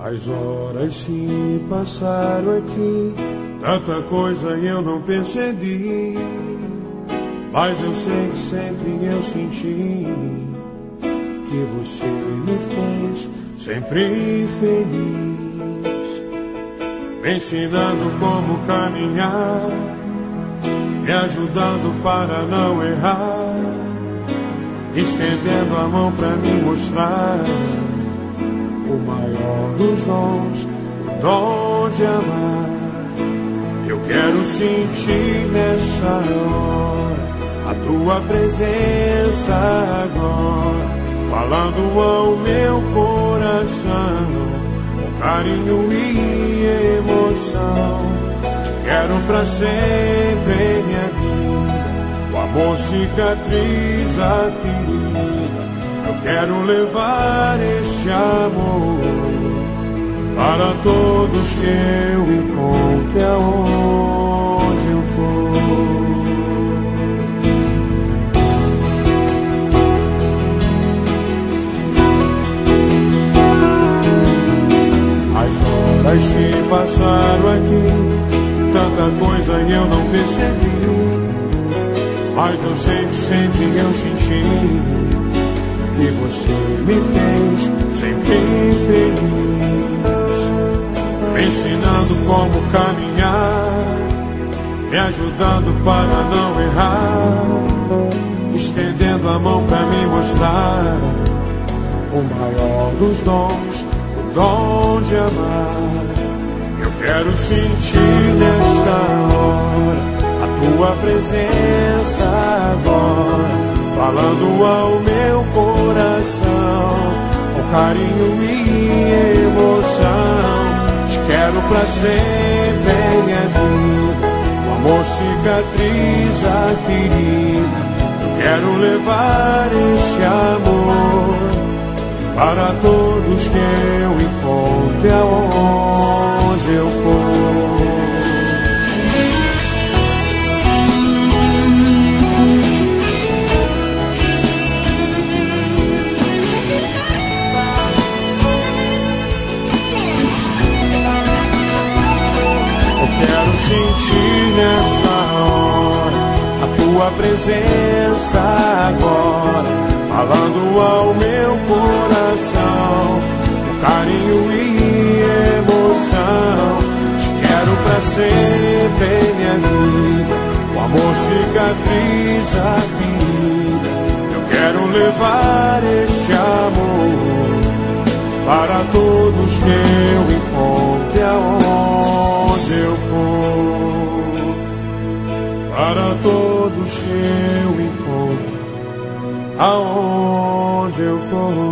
As horas se passaram aqui, tanta coisa eu não percebi, mas eu sei que sempre eu senti que você me fez sempre feliz, me ensinando como caminhar, me ajudando para não errar, estendendo a mão para me mostrar o maior dos dons, o dom de amar. Eu quero sentir nessa hora a tua presença agora, falando ao meu coração com carinho e emoção. Te quero pra sempre em minha vida, o amor cicatriza a ferida. Eu quero levar este amor para todos que eu encontre aonde eu for. As horas se passaram aqui, tanta coisa eu não percebi, mas eu sei que sempre eu senti que você me fez sempre feliz, me ensinando como caminhar, me ajudando para não errar, estendendo a mão para me mostrar o maior dos dons, o dom de amar. Eu quero sentir nesta hora a tua presença agora, falando ao meu coração com carinho e emoção. Te quero pra sempre em minha vida, o amor cicatriza a ferida. Eu quero levar este amor para todos que eu encontre aonde eu for. Quero sentir nessa hora a tua presença agora, falando ao meu coração com carinho e emoção. Te quero pra sempre em minha vida, o amor cicatriza a ferida. Eu quero levar este amor para todos que eu encontre aonde eu for, para todos que eu encontro aonde eu for.